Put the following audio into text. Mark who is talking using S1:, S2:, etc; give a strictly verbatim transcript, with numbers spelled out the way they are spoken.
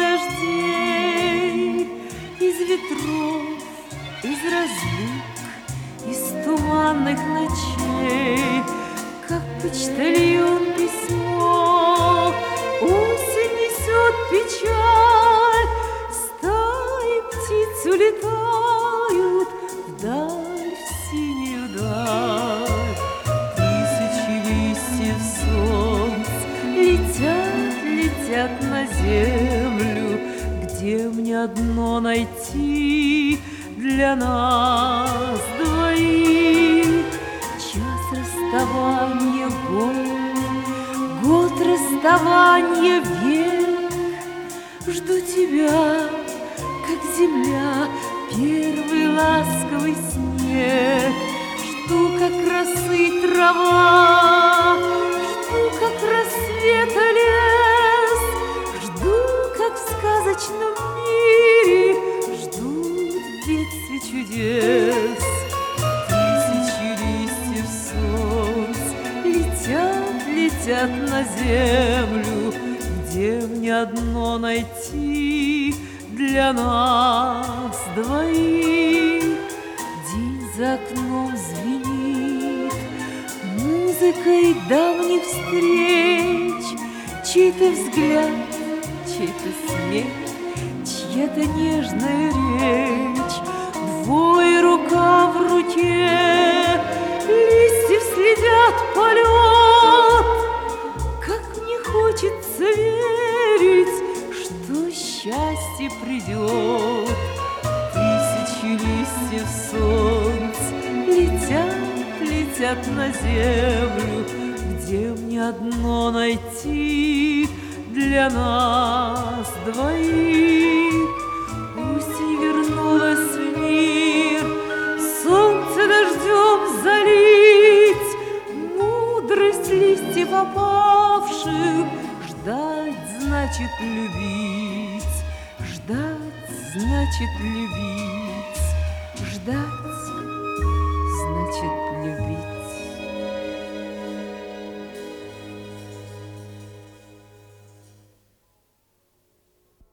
S1: дождей, из ветров, из разлук, из туманных ночей, как почтальон письмо. Осень несет печаль, стаи птиц улетают вдаль, в синюю даль. Тысячи листьев солнц летят, летят на землю, где мне одно найти для нас двоих. Час расставания год, год расставания век. Жду тебя, как земля, первый ласковый снег. Жду, как росы трава, жду, как рассвета лес. Жду, как в сказочном мире ждут в детстве чудес. Тысячи листьев солнц летят, летят на землю, где мне одно найти для нас двоих. День за окном звенит музыкой давних встреч, чей-то взгляд, чей-то смех, чья-то нежная речь. Двое рука в руке, листьев следят полет. Как мне хочется верить, что счастье придет. Тысячи листьев солнц летят, летят на землю, где мне одно найти для нас двоих. Осень вернулась в мир, солнце дождем залить. Мудрость листьев опавших, ждать значит любить, ждать значит любить, ждать